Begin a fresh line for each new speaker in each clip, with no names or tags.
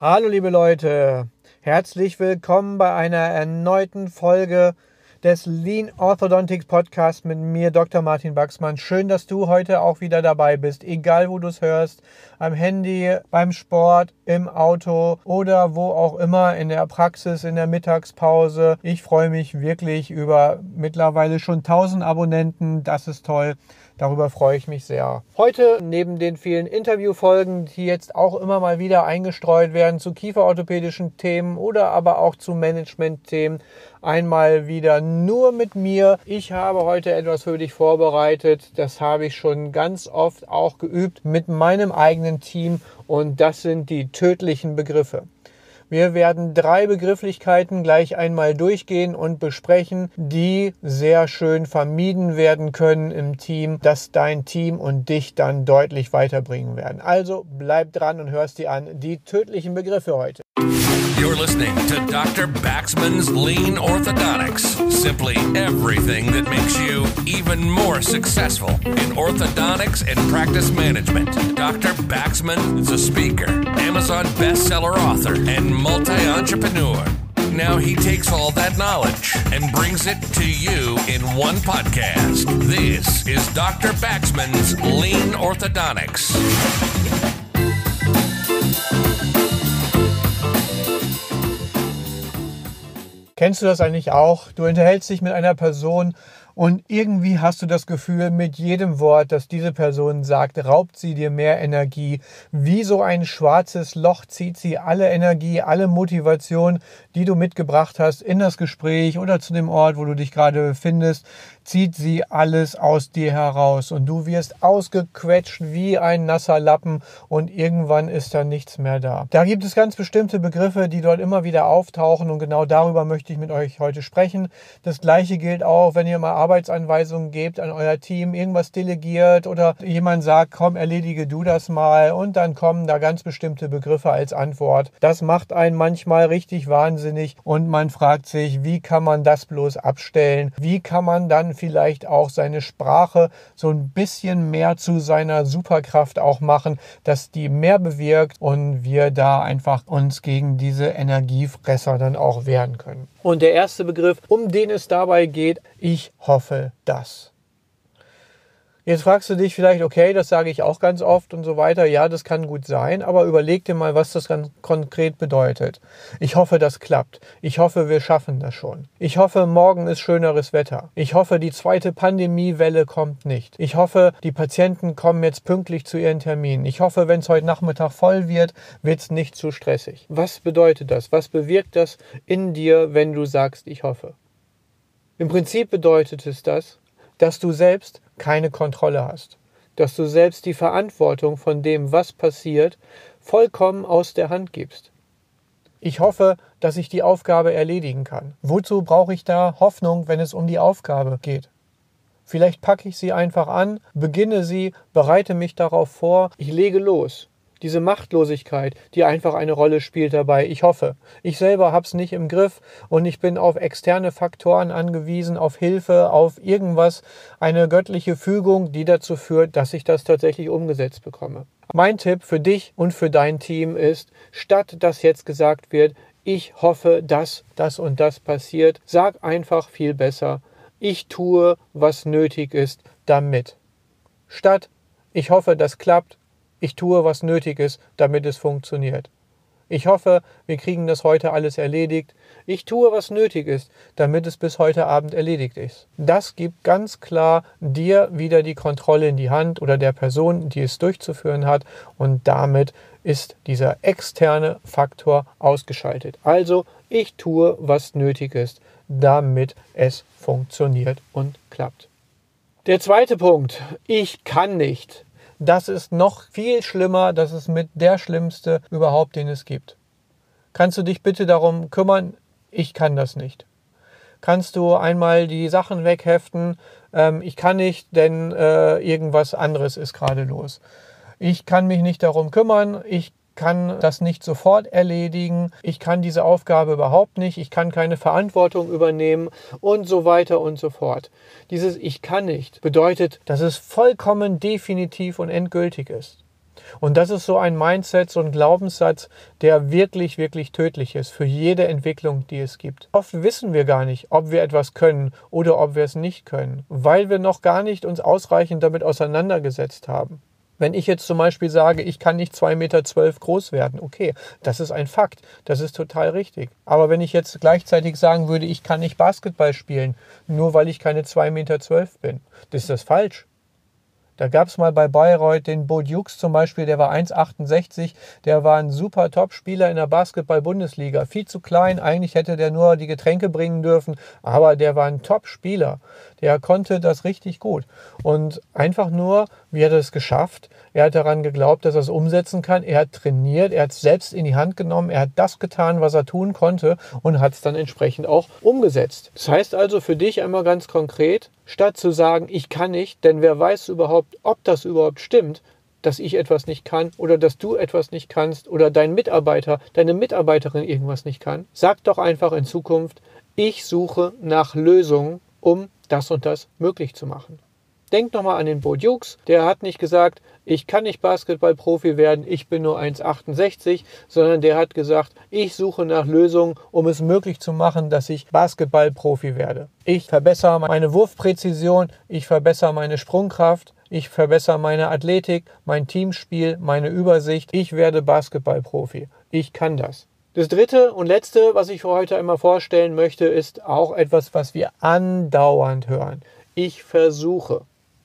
Hallo liebe Leute, herzlich willkommen bei einer erneuten Folge des Lean Orthodontics Podcast mit mir, Dr. Martin Baxmann. Schön, dass du heute auch wieder dabei bist, egal wo du es hörst, am Handy, beim Sport, im Auto oder wo auch immer, in der Praxis, in der Mittagspause. Ich freue mich wirklich über mittlerweile schon 1000 Abonnenten, das ist toll. Darüber freue ich mich sehr. Heute, neben den vielen Interviewfolgen, die jetzt auch immer mal wieder eingestreut werden zu kieferorthopädischen Themen oder aber auch zu Management-Themen, einmal wieder nur mit mir. Ich habe heute etwas für dich vorbereitet. Das habe ich schon ganz oft auch geübt mit meinem eigenen Team und das sind die tödlichen Begriffe. Wir werden 3 Begrifflichkeiten gleich einmal durchgehen und besprechen, die sehr schön vermieden werden können im Team, dass dein Team und dich dann deutlich weiterbringen werden. Also bleib dran und hörst dir an, die tödlichen Begriffe heute.
You're listening to Dr. Baxman's Lean Orthodontics. Simply everything that makes you even more successful in orthodontics and practice management. Dr. Baxman is a speaker, Amazon bestseller author, and multi-entrepreneur. Now he takes all that knowledge and brings it to you in one podcast. This is Dr. Baxman's Lean Orthodontics.
Kennst du das eigentlich auch? Du unterhältst dich mit einer Person und irgendwie hast du das Gefühl, mit jedem Wort, das diese Person sagt, raubt sie dir mehr Energie. Wie so ein schwarzes Loch zieht sie alle Energie, alle Motivation, die du mitgebracht hast in das Gespräch oder zu dem Ort, wo du dich gerade befindest, zieht sie alles aus dir heraus und du wirst ausgequetscht wie ein nasser Lappen und irgendwann ist da nichts mehr da. Da gibt es ganz bestimmte Begriffe, die dort immer wieder auftauchen und genau darüber möchte ich mit euch heute sprechen. Das Gleiche gilt auch, wenn ihr mal Arbeitsanweisungen gebt an euer Team, irgendwas delegiert oder jemand sagt, komm, erledige du das mal und dann kommen da ganz bestimmte Begriffe als Antwort. Das macht einen manchmal richtig wahnsinnig und man fragt sich, wie kann man das bloß abstellen? Wie kann man dann vielleicht auch seine Sprache so ein bisschen mehr zu seiner Superkraft auch machen, dass die mehr bewirkt und wir da einfach uns gegen diese Energiefresser dann auch wehren können. Und der erste Begriff, um den es dabei geht, ich hoffe, dass. Jetzt fragst du dich vielleicht, okay, das sage ich auch ganz oft und so weiter. Ja, das kann gut sein, aber überleg dir mal, was das ganz konkret bedeutet. Ich hoffe, das klappt. Ich hoffe, wir schaffen das schon. Ich hoffe, morgen ist schöneres Wetter. Ich hoffe, die zweite Pandemiewelle kommt nicht. Ich hoffe, die Patienten kommen jetzt pünktlich zu ihren Terminen. Ich hoffe, wenn es heute Nachmittag voll wird, wird es nicht zu stressig. Was bedeutet das? Was bewirkt das in dir, wenn du sagst, ich hoffe? Im Prinzip bedeutet es das, dass du selbst keine Kontrolle hast, dass du selbst die Verantwortung von dem, was passiert, vollkommen aus der Hand gibst. Ich hoffe, dass ich die Aufgabe erledigen kann. Wozu brauche ich da Hoffnung, wenn es um die Aufgabe geht? Vielleicht packe ich sie einfach an, beginne sie, bereite mich darauf vor, ich lege los. Diese Machtlosigkeit, die einfach eine Rolle spielt dabei. Ich hoffe, ich selber habe es nicht im Griff und ich bin auf externe Faktoren angewiesen, auf Hilfe, auf irgendwas, eine göttliche Fügung, die dazu führt, dass ich das tatsächlich umgesetzt bekomme. Mein Tipp für dich und für dein Team ist, statt dass jetzt gesagt wird, ich hoffe, dass das und das passiert, sag einfach viel besser, ich tue, was nötig ist, damit. Statt, ich hoffe, das klappt, ich tue, was nötig ist, damit es funktioniert. Ich hoffe, wir kriegen das heute alles erledigt. Ich tue, was nötig ist, damit es bis heute Abend erledigt ist. Das gibt ganz klar dir wieder die Kontrolle in die Hand oder der Person, die es durchzuführen hat. Und damit ist dieser externe Faktor ausgeschaltet. Also, ich tue, was nötig ist, damit es funktioniert und klappt. Der zweite Punkt. Ich kann nicht. Das ist noch viel schlimmer, das ist mit der schlimmste überhaupt, den es gibt. Kannst du dich bitte darum kümmern? Ich kann das nicht. Kannst du einmal die Sachen wegheften? Ich kann nicht, denn irgendwas anderes ist gerade los. Ich kann mich nicht darum kümmern, ich kann das nicht sofort erledigen, ich kann diese Aufgabe überhaupt nicht, ich kann keine Verantwortung übernehmen und so weiter und so fort. Dieses Ich kann nicht bedeutet, dass es vollkommen definitiv und endgültig ist. Und das ist so ein Mindset, so ein Glaubenssatz, der wirklich, wirklich tödlich ist für jede Entwicklung, die es gibt. Oft wissen wir gar nicht, ob wir etwas können oder ob wir es nicht können, weil wir noch gar nicht uns ausreichend damit auseinandergesetzt haben. Wenn ich jetzt zum Beispiel sage, ich kann nicht 2,12 Meter groß werden, okay, das ist ein Fakt, das ist total richtig. Aber wenn ich jetzt gleichzeitig sagen würde, ich kann nicht Basketball spielen, nur weil ich keine 2,12 Meter bin, ist das falsch. Da gab es mal bei Bayreuth den Bo Dukes zum Beispiel, der war 1,68, der war ein super Top-Spieler in der Basketball-Bundesliga. Viel zu klein, eigentlich hätte der nur die Getränke bringen dürfen, aber der war ein Top-Spieler. Der konnte das richtig gut. Und einfach nur, wie hat er es geschafft? Er hat daran geglaubt, dass er es umsetzen kann. Er hat trainiert, er hat es selbst in die Hand genommen, er hat das getan, was er tun konnte und hat es dann entsprechend auch umgesetzt. Das heißt also für dich einmal ganz konkret, statt zu sagen, ich kann nicht, denn wer weiß überhaupt, ob das überhaupt stimmt, dass ich etwas nicht kann oder dass du etwas nicht kannst oder dein Mitarbeiter, deine Mitarbeiterin irgendwas nicht kann, sag doch einfach in Zukunft, ich suche nach Lösungen, um das und das möglich zu machen. Denk nochmal an den Bo Dukes, der hat nicht gesagt, ich kann nicht Basketballprofi werden, ich bin nur 1,68, sondern der hat gesagt, ich suche nach Lösungen, um es möglich zu machen, dass ich Basketballprofi werde. Ich verbessere meine Wurfpräzision, ich verbessere meine Sprungkraft, ich verbessere meine Athletik, mein Teamspiel, meine Übersicht, ich werde Basketballprofi. Ich kann das. Das dritte und letzte, was ich für heute einmal vorstellen möchte, ist auch etwas, was wir andauernd hören. Ich versuche.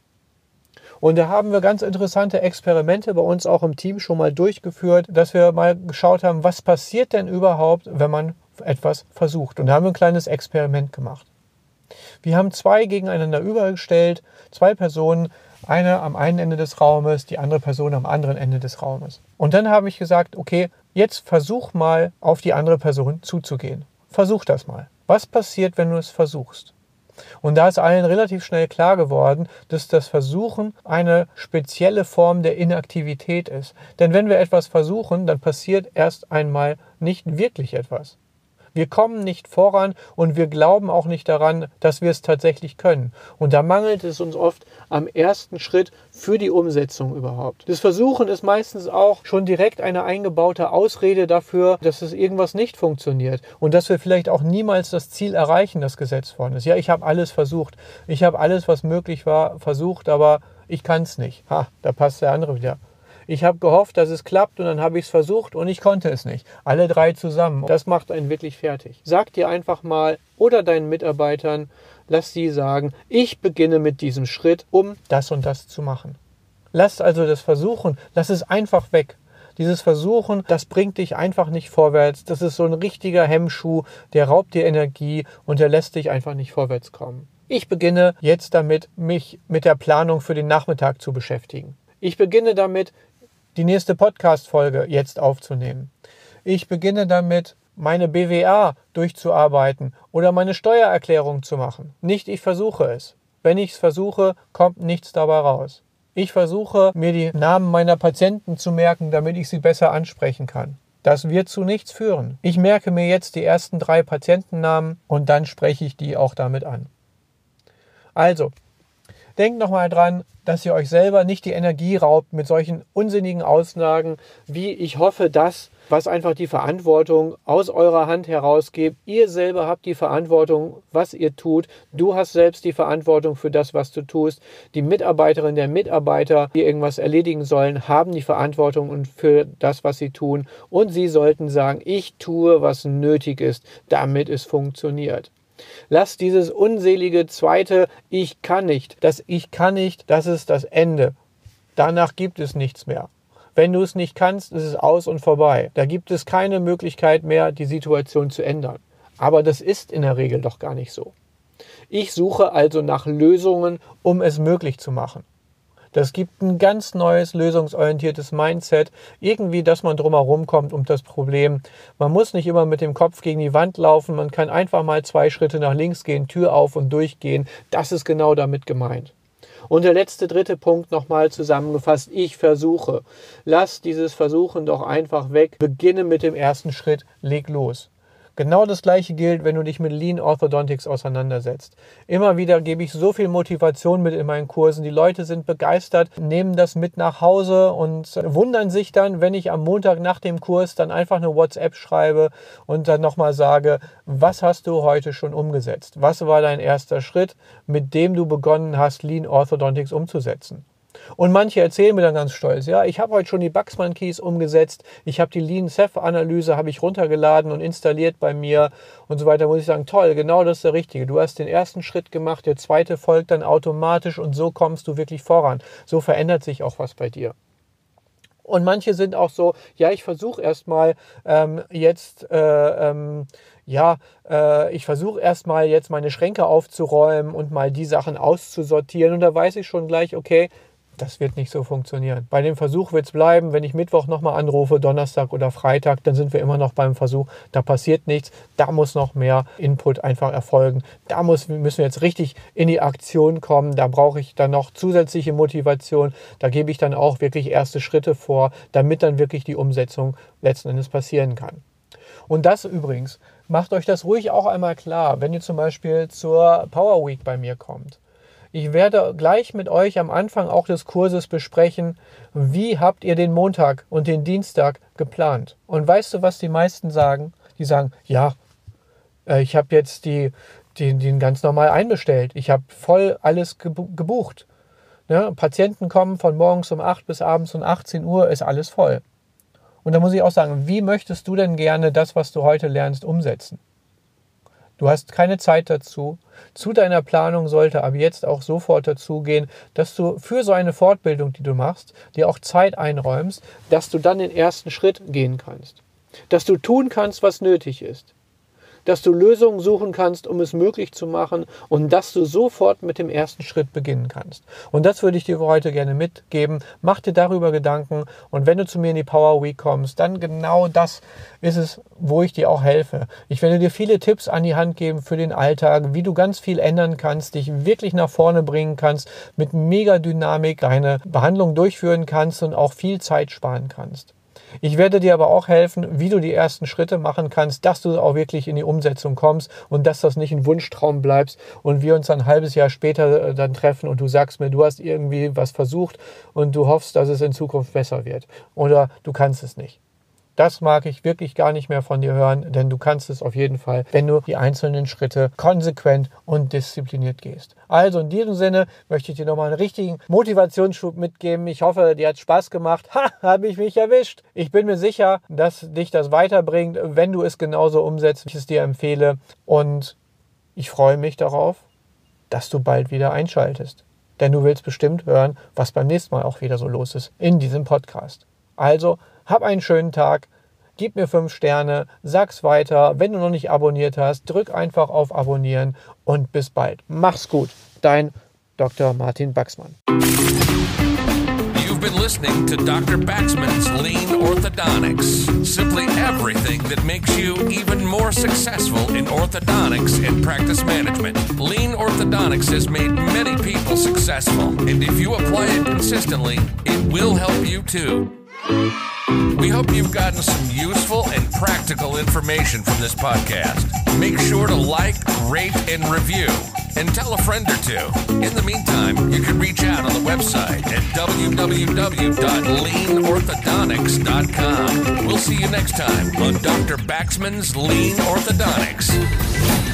Und da haben wir ganz interessante Experimente bei uns auch im Team schon mal durchgeführt, dass wir mal geschaut haben, was passiert denn überhaupt, wenn man etwas versucht. Und da haben wir ein kleines Experiment gemacht. Wir haben 2 gegeneinander übergestellt, 2 Personen, eine am einen Ende des Raumes, die andere Person am anderen Ende des Raumes. Und dann habe ich gesagt, okay, jetzt versuch mal auf die andere Person zuzugehen. Versuch das mal. Was passiert, wenn du es versuchst? Und da ist allen relativ schnell klar geworden, dass das Versuchen eine spezielle Form der Inaktivität ist. Denn wenn wir etwas versuchen, dann passiert erst einmal nicht wirklich etwas. Wir kommen nicht voran und wir glauben auch nicht daran, dass wir es tatsächlich können. Und da mangelt es uns oft am ersten Schritt für die Umsetzung überhaupt. Das Versuchen ist meistens auch schon direkt eine eingebaute Ausrede dafür, dass es irgendwas nicht funktioniert und dass wir vielleicht auch niemals das Ziel erreichen, das gesetzt worden ist. Ja, ich habe alles versucht. Ich habe alles, was möglich war, versucht, aber ich kann es nicht. Da passt der andere wieder. Ich habe gehofft, dass es klappt und dann habe ich es versucht und ich konnte es nicht. Alle 3 zusammen. Das macht einen wirklich fertig. Sag dir einfach mal oder deinen Mitarbeitern, lass sie sagen, ich beginne mit diesem Schritt, um das und das zu machen. Lass also das Versuchen, lass es einfach weg. Dieses Versuchen, das bringt dich einfach nicht vorwärts. Das ist so ein richtiger Hemmschuh, der raubt dir Energie und der lässt dich einfach nicht vorwärts kommen. Ich beginne jetzt damit, mich mit der Planung für den Nachmittag zu beschäftigen. Ich beginne damit, die nächste Podcast-Folge jetzt aufzunehmen. Ich beginne damit, meine BWA durchzuarbeiten oder meine Steuererklärung zu machen. Nicht ich versuche es. Wenn ich es versuche, kommt nichts dabei raus. Ich versuche, mir die Namen meiner Patienten zu merken, damit ich sie besser ansprechen kann. Das wird zu nichts führen. Ich merke mir jetzt die ersten 3 Patientennamen und dann spreche ich die auch damit an. Also, denkt nochmal dran, dass ihr euch selber nicht die Energie raubt mit solchen unsinnigen Aussagen, wie ich hoffe, dass, was einfach die Verantwortung aus eurer Hand herausgebt. Ihr selber habt die Verantwortung, was ihr tut. Du hast selbst die Verantwortung für das, was du tust. Die Mitarbeiterin, der Mitarbeiter, die irgendwas erledigen sollen, haben die Verantwortung und für das, was sie tun. Und sie sollten sagen, ich tue, was nötig ist, damit es funktioniert. Lass dieses unselige zweite Ich kann nicht. Das Ich kann nicht, das ist das Ende. Danach gibt es nichts mehr. Wenn du es nicht kannst, ist es aus und vorbei. Da gibt es keine Möglichkeit mehr, die Situation zu ändern. Aber das ist in der Regel doch gar nicht so. Ich suche also nach Lösungen, um es möglich zu machen. Das gibt ein ganz neues, lösungsorientiertes Mindset. Irgendwie, dass man drumherum kommt um das Problem. Man muss nicht immer mit dem Kopf gegen die Wand laufen. Man kann einfach mal 2 Schritte nach links gehen, Tür auf und durchgehen. Das ist genau damit gemeint. Und der letzte, 3. Punkt nochmal zusammengefasst. Ich versuche. Lass dieses Versuchen doch einfach weg. Beginne mit dem ersten Schritt. Leg los. Genau das Gleiche gilt, wenn du dich mit Lean Orthodontics auseinandersetzt. Immer wieder gebe ich so viel Motivation mit in meinen Kursen. Die Leute sind begeistert, nehmen das mit nach Hause und wundern sich dann, wenn ich am Montag nach dem Kurs dann einfach eine WhatsApp schreibe und dann nochmal sage, was hast du heute schon umgesetzt? Was war dein erster Schritt, mit dem du begonnen hast, Lean Orthodontics umzusetzen? Und manche erzählen mir dann ganz stolz, ja, ich habe heute schon die Baxman Keys umgesetzt, ich habe die Lean Ceph Analyse, habe ich runtergeladen und installiert bei mir und so weiter. Muss ich sagen, toll, genau das ist der Richtige. Du hast den ersten Schritt gemacht, der zweite folgt dann automatisch und so kommst du wirklich voran. So verändert sich auch was bei dir. Und manche sind auch so, ja, ich versuche erstmal jetzt meine Schränke aufzuräumen und mal die Sachen auszusortieren. Und da weiß ich schon gleich, okay, das wird nicht so funktionieren. Bei dem Versuch wird es bleiben. Wenn ich Mittwoch nochmal anrufe, Donnerstag oder Freitag, dann sind wir immer noch beim Versuch. Da passiert nichts. Da muss noch mehr Input einfach erfolgen. Da müssen wir jetzt richtig in die Aktion kommen. Da brauche ich dann noch zusätzliche Motivation. Da gebe ich dann auch wirklich erste Schritte vor, damit dann wirklich die Umsetzung letzten Endes passieren kann. Und das übrigens, macht euch das ruhig auch einmal klar, wenn ihr zum Beispiel zur Power Week bei mir kommt. Ich werde gleich mit euch am Anfang auch des Kurses besprechen, wie habt ihr den Montag und den Dienstag geplant. Und weißt du, was die meisten sagen? Die sagen, ja, ich habe jetzt den ganz normal einbestellt. Ich habe voll alles gebucht. Ne? Patienten kommen von morgens um 8 bis abends um 18 Uhr, ist alles voll. Und da muss ich auch sagen, wie möchtest du denn gerne das, was du heute lernst, umsetzen? Du hast keine Zeit dazu. Zu deiner Planung sollte ab jetzt auch sofort dazu gehen, dass du für so eine Fortbildung, die du machst, dir auch Zeit einräumst, dass du dann den ersten Schritt gehen kannst. Dass du tun kannst, was nötig ist. Dass du Lösungen suchen kannst, um es möglich zu machen und dass du sofort mit dem ersten Schritt beginnen kannst. Und das würde ich dir heute gerne mitgeben. Mach dir darüber Gedanken und wenn du zu mir in die Power Week kommst, dann genau das ist es, wo ich dir auch helfe. Ich werde dir viele Tipps an die Hand geben für den Alltag, wie du ganz viel ändern kannst, dich wirklich nach vorne bringen kannst, mit mega Dynamik deine Behandlung durchführen kannst und auch viel Zeit sparen kannst. Ich werde dir aber auch helfen, wie du die ersten Schritte machen kannst, dass du auch wirklich in die Umsetzung kommst und dass das nicht ein Wunschtraum bleibst und wir uns dann ein halbes Jahr später dann treffen und du sagst mir, du hast irgendwie was versucht und du hoffst, dass es in Zukunft besser wird oder du kannst es nicht. Das mag ich wirklich gar nicht mehr von dir hören, denn du kannst es auf jeden Fall, wenn du die einzelnen Schritte konsequent und diszipliniert gehst. Also in diesem Sinne möchte ich dir nochmal einen richtigen Motivationsschub mitgeben. Ich hoffe, dir hat Spaß gemacht. Habe ich mich erwischt. Ich bin mir sicher, dass dich das weiterbringt, wenn du es genauso umsetzt, wie ich es dir empfehle. Und ich freue mich darauf, dass du bald wieder einschaltest. Denn du willst bestimmt hören, was beim nächsten Mal auch wieder so los ist in diesem Podcast. Also, hab einen schönen Tag, gib mir 5 Sterne, sag's weiter. Wenn du noch nicht abonniert hast, drück einfach auf Abonnieren und bis bald. Mach's gut, dein Dr. Martin Baxman.
You've been listening to Dr. Baxman's Lean Orthodontics. Simply everything that makes you even more successful in orthodontics and practice management. Lean Orthodontics has made many people successful, and if you apply it consistently, it will help you too. We hope you've gotten some useful and practical information from this podcast. Make sure to like, rate, and review, and tell a friend or two. In the meantime, you can reach out on the website at www.leanorthodontics.com. We'll see you next time on Dr. Baxman's Lean Orthodontics.